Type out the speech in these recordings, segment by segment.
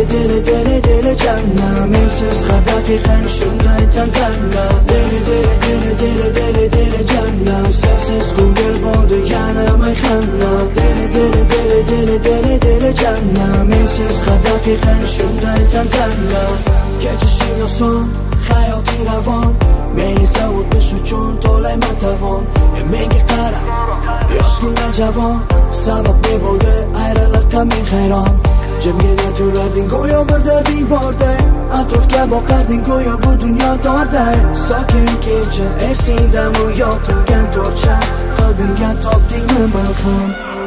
dili jannam mensiz har daqiqang shunday tantana dili jannam sensiz ko'ngil bo'ldi yana mayxana dili jannam mensiz har daqiqang shunday tantana kechishing oson hayoting ravon meni savutish uchun to'layman tovon menga qara yoshgina javon sabab ne bo'ldi ayriliqqa men hayron jimgina turarding go'yo bir darding borday atrofga boqarding go'yo bu dunyo torday sokin kecha esingdami yotilgan to'rtchan qalbingga topdingmi malham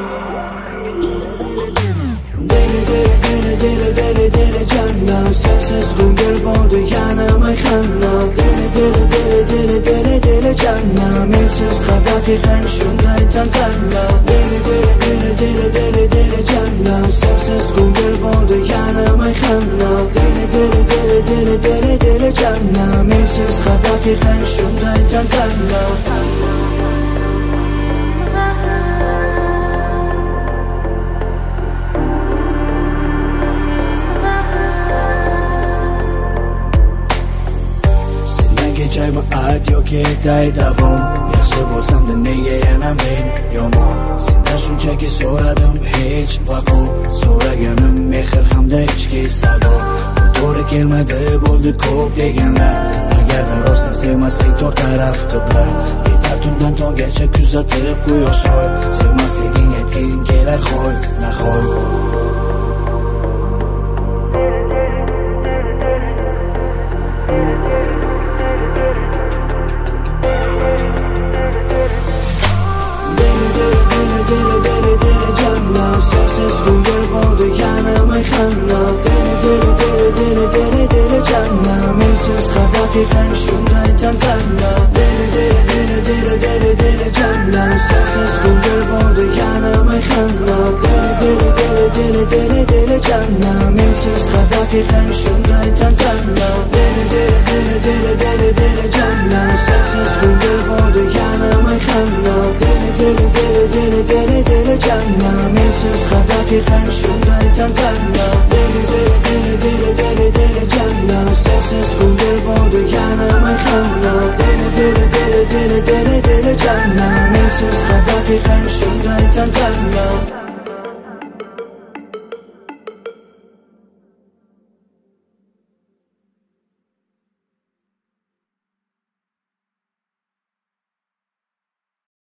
dili jannam sensiz ko'ngil bo'ldi yana mayxana dili jannam mensiz har daqiqang shunday tantana dili jannam sensiz ko'ngil bo'ldi yana mayxana dili jannam mensiz har daqiqang shunday tantana kechaymi ayt yoki aytay davom yaxshi bo'lsamda nega yana men yomon sendan shunchaki so'radim hech vaqo so'raganim mehr hamda ichki sado bu to'g'ri kelmadi bo'ldi ko'p deganlar agarda rostdan sevmasang to'rt taraf qibla yetar tundan tonggacha kuzatib quyosh oy sevmasliging aytging kelar hoy nahoy dili jannam sensiz ko'ngil bo'ldi yana mayxana dili jannam mensiz har daqiqang shunday tantana dili jannam sensiz ko'ngil bo'ldi yana mayxana dili jannam mensiz har daqiqang shunday tantana dili jannam sensiz ko'ngil bo'ldi yana mayxana dili jannam mensiz har daqiqang shunday tantana dili jannam sensiz ko'ngil bo'ldi yana mayxana dili jannam mensiz har daqiqang shunday tantana